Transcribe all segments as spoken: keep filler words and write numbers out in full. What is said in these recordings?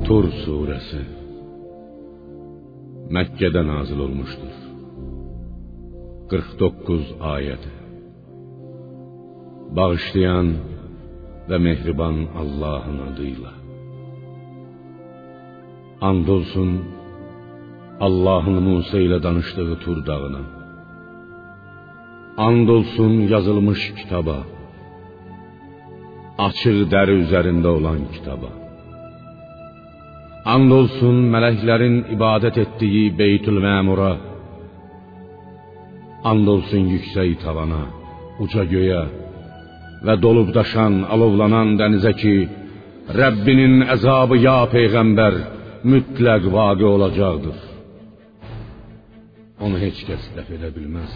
Tur suresi Mekke'de nazil olmuştur. kırk dokuz ayet. Bağışlayan ve mehriban Allah'ın adıyla. Andolsun Allah'ın Musa ile danıştığı Tur dağına. Andolsun yazılmış kitaba. Açık deri üzerinde olan kitaba. Andolsun meleklerin ibadet ettiği Beytül Memur'a. Andolsun yüksek tavana, uca göğe ve dolup daşan, alovlanan denize ki, Rabbinin azabı ya peygamber mütlak vaqe olacaqdır. Onu heç kəs dəf edə bilməz.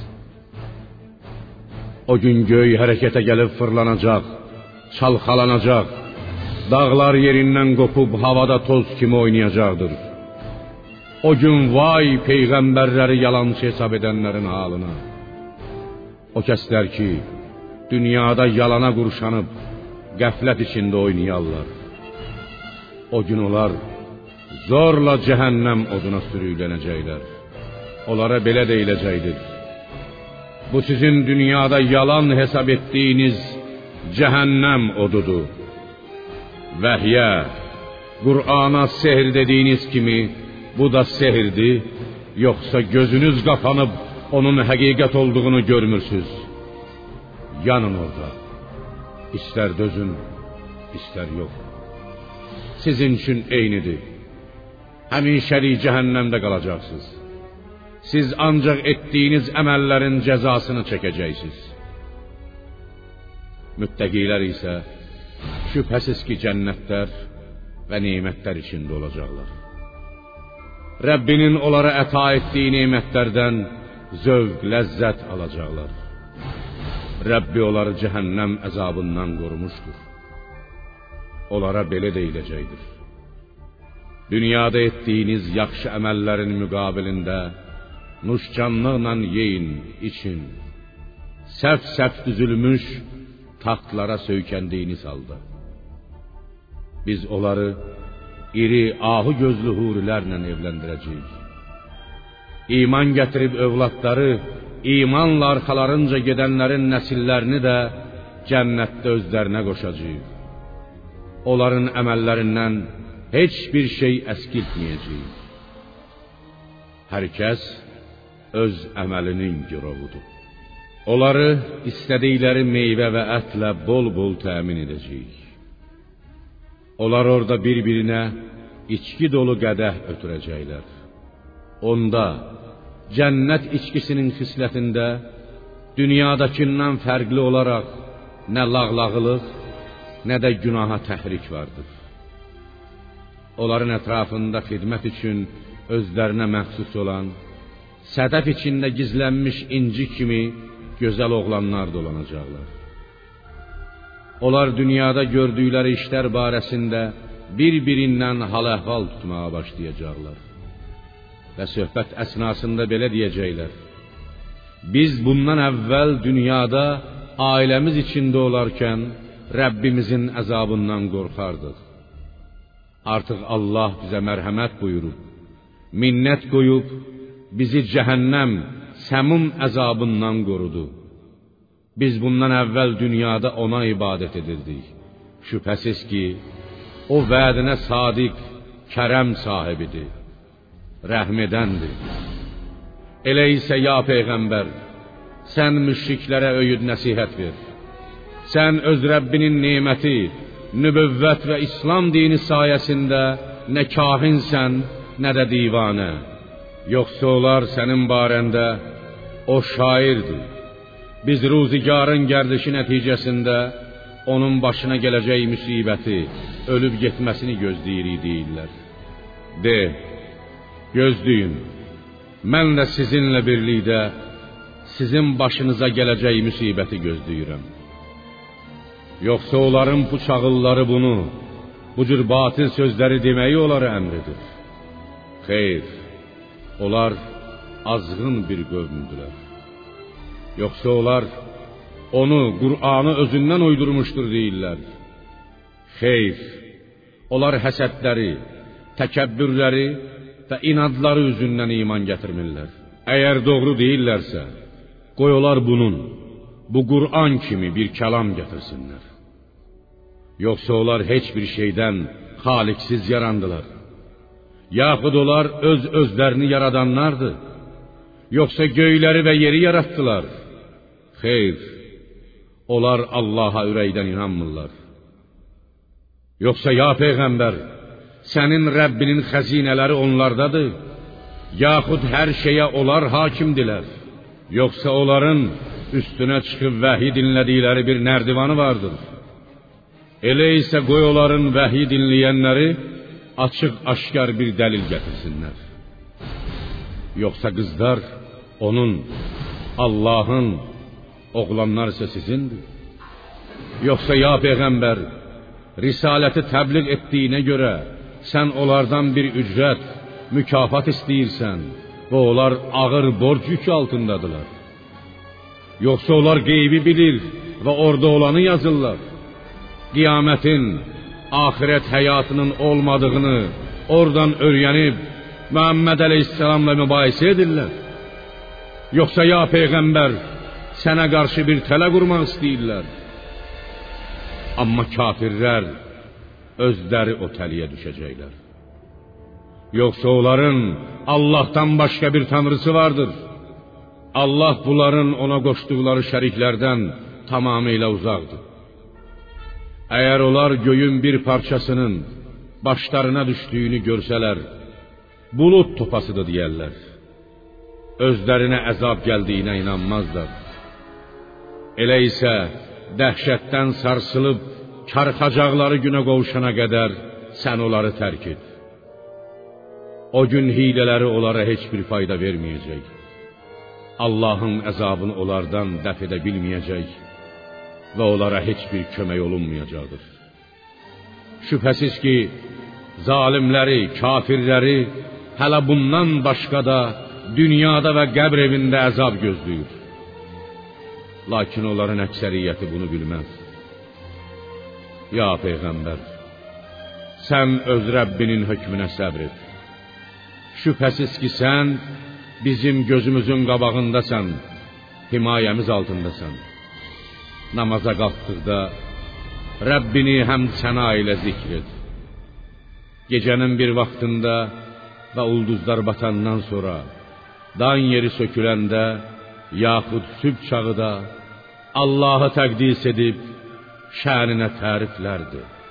O gün göy hərəkətə gəlib fırlanacaq, çalxalanacaq, dağlar yerindən qopub havada toz kimi oynayacaqdır. O gün vay peyğəmbərləri yalançı hesab edənlərin halına. O kəslər ki, dünyada yalana qurşanıb, qəflət içində oynayarlar. O gün onlar zorla cəhənnəm oduna sürüklənəcəklər. Onlara belə deyiləcəkdir: bu sizin dünyada yalan hesab etdiyiniz cəhənnəm odudur. Vəhyə, Qur'ana sehr dediyiniz kimi bu da sehirdir, yoxsa gözünüz qapanıb onun həqiqət olduğunu görmürsüz. Yanın orada, istər dözün, istər yox. Sizin üçün eynidir. Həmişəlik cəhənnəmdə qalacaqsınız. Siz ancaq etdiyiniz əməllərin cəzasını çəkəcəksiniz. Müttəqilər isə şübhəsiz ki, cənnətlər və nemətlər içində olacaqlar. Rəbbinin onlara əta etdiyi nemətlərdən zövq, ləzzət alacaqlar. Rəbbi onları cəhənnəm əzabından qorumuşdur. Onlara belə deyiləcəkdir: dünyada etdiyiniz yaxşı əməllərin müqabilində nuşcanlıqla yeyin, için. Səf-səf düzülmüş taxtlara söykəndiyiniz halda. Biz onları iri, ahu gözlü hurilərlə evləndirəcəyik. İman gətirib övladları, imanla arxalarınca gedənlərin nəsillərini də cənnətdə özlərinə qoşacağıq. Onların əməllərindən heç bir şey əskiltməyəcəyik. Hər kəs öz əməlinin girovudur. Onları istədikləri meyvə və ətlə bol-bol təmin edəcəyik. Onlar orada bir-birinə içki dolu qədəh ötürəcəklər. Onda cənnət içkisinin xislətində dünyadakindən fərqli olaraq nə lağlağılıq, nə də günaha təhrik vardır. Onların ətrafında xidmət üçün özlərinə məxsus olan, sədəf içində gizlənmiş inci kimi gözəl oğlanlar dolanacaqlar. Onlar dünyada gördükləri işlər barəsində bir-birindən hal-əhval tutmağa başlayacaqlar. Və söhbət əsnasında belə deyəcəklər: biz bundan əvvəl dünyada ailəmiz içində olarkən Rəbbimizin əzabından qorxardıq. Artıq Allah bizə mərhəmət buyurub, minnət qoyub, bizi cəhənnəm, səmum əzabından qorudu. Biz bundan əvvəl dünyada ona ibadət edirdik. Şübhəsiz ki, o vədinə sadiq, kərəm sahibidir, rəhm edəndir. Elə isə ya Peyğəmbər, sən müşriklərə öyüd nəsihət ver. Sən öz Rəbbinin neməti, nübüvvət və İslam dini sayəsində nə kahinsən, nə də divanə. Yoxsa onlar sənin barəndə o şairdir. Biz ruzigarın gərdişi nəticəsində onun başına gələcək müsibəti, ölüb getməsini gözləyirik deyirlər. De, gözləyin, mən də sizinlə birlikdə sizin başınıza gələcək müsibəti gözləyirəm. Yoxsa onların bu çağılları bunu, bu cür batil sözləri deməyi onlara əmr edir. Xeyr, onlar azğın bir qövmdülər. Yoxsa onlar onu, Qur'anı özündən uydurmuşdur deyirlər. Xeyr, onlar həsədləri, təkəbbürləri və inadları üzündən iman gətirmirlər. Əgər doğru deyirlərsə, qoy onlar bunun, bu Qur'an kimi bir kəlam gətirsinlər. Yoxsa onlar heç bir şeydən xaliqsiz yarandılar. Yaxud onlar öz özlərini yaradanlardır. Yoxsa göyləri və yeri yaratdılar. Xeyr, onlar Allaha ürəkdən inanmırlar. Yoxsa ya Peyğəmbər, sənin Rəbbinin xəzinələri onlardadır. Yaxud hər şeyə onlar hakimdilər. Yoxsa onların üstünə çıxıb vəhi dinlədikləri bir nərdivanı vardır. Elə isə qoy onların vəhi dinləyənləri açıq aşkar bir dəlil gətirsinlər. Yoxsa qızlar onun, Allahın, oğlanlar isə sizindir. Yoxsa ya Peyğəmbər, risaləti təbliğ etdiyinə görə sən onlardan bir ücrət, mükafat istəyirsən və onlar ağır borc yükü altındadılar. Yoxsa onlar qeybi bilir və orada olanı yazırlar. Qiyamətin, axirət həyatının olmadığını oradan öyrənib Muhammed Aleyhisselamla mübahisə edirlər. Yoxsa ya Peyğəmbər, sənə qarşı bir tələ qurmaq istəyirlər. Amma kafirlər özləri o təliyə düşəcəklər. Yoxsa onların Allah'tan başqa bir tanrısı vardır. Allah bunların ona qoşduqları şəriklərdən tamamilə uzaqdır. Əgər onlar göyün bir parçasının başlarına düşdüyünü görsələr, bulut topasıdır deyərlər. Özlərinə əzab gəldiyinə inanmazlar. Elə isə dəhşətdən sarsılıb karxacaqları günə qovuşana qədər sən onları tərk et. O gün hilələri onlara heç bir fayda verməyəcək. Allahın əzabını onlardan dəf edə bilməyəcək və onlara heç bir kömək olunmayacaqdır. Şübhəsiz ki, zalimləri, kafirləri hələ bundan başqa da dünyada və qəbr evində əzab gözləyir. Lakin onların əksəriyyəti bunu bilməz. Ya Peyğəmbər, sən öz Rəbbinin hökmünə səbr et. Şübhəsiz ki, sən bizim gözümüzün qabağındasan, himayəmiz altındasan. Namaza qalxdıqda Rəbbini həmd səna ilə zikr et. Gecənin bir vaxtında və ulduzlar batandan sonra, dan yeri söküləndə, yaxud sübh çağı da Allahı təqdis edib şəninə təriflərdir.